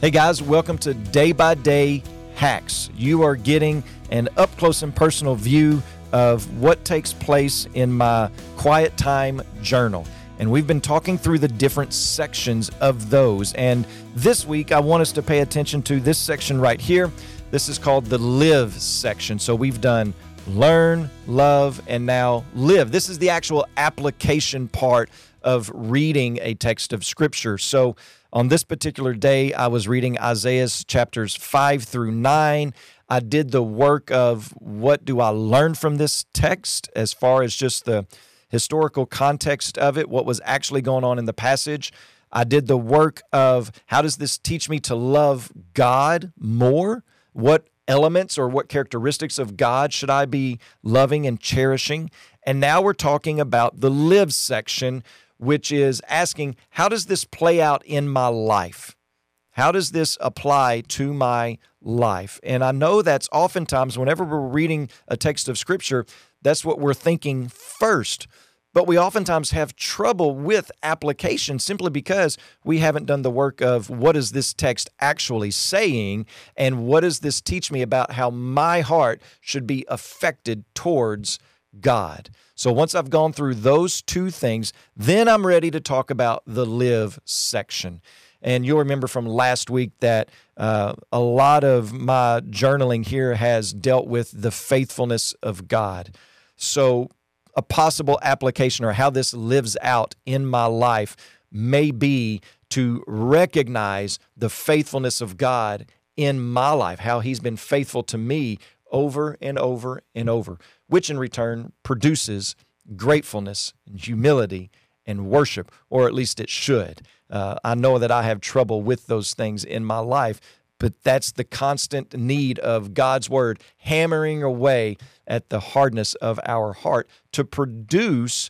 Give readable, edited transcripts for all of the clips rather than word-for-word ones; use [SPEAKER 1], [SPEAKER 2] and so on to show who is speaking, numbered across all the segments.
[SPEAKER 1] Hey guys, welcome to Day by Day Hacks. You are getting an up close and personal view of what takes place in my quiet time journal. And we've been talking through the different sections of those. And this week, I want us to pay attention to this section right here. This is called the Live section. So we've done learn, love, and now live. This is the actual application part of reading a text of Scripture. So on this particular day, I was reading Isaiah chapters 5 through 9. I did the work of what do I learn from this text as far as just the historical context of it, what was actually going on in the passage. I did the work of how does this teach me to love God more? What elements or what characteristics of God should I be loving and cherishing? And now we're talking about the live section, which is asking, how does this play out in my life? How does this apply to my life? And I know that's oftentimes, whenever we're reading a text of Scripture, that's what we're thinking first. But we oftentimes have trouble with application simply because we haven't done the work of what is this text actually saying, and what does this teach me about how my heart should be affected towards God. So once I've gone through those two things, then I'm ready to talk about the live section. And you'll remember from last week that a lot of my journaling here has dealt with the faithfulness of God. So a possible application or how this lives out in my life may be to recognize the faithfulness of God in my life, how He's been faithful to me over and over and over, which in return produces gratefulness and humility and worship, or at least it should. I know that I have trouble with those things in my life, but that's the constant need of God's Word hammering away at the hardness of our heart to produce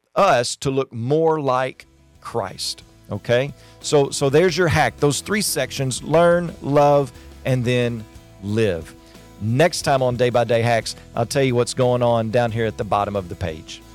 [SPEAKER 1] us to look more like Christ, okay? So there's your hack. Those three sections, learn, love, and then live. Next time on Day by Day Hacks, I'll tell you what's going on down here at the bottom of the page.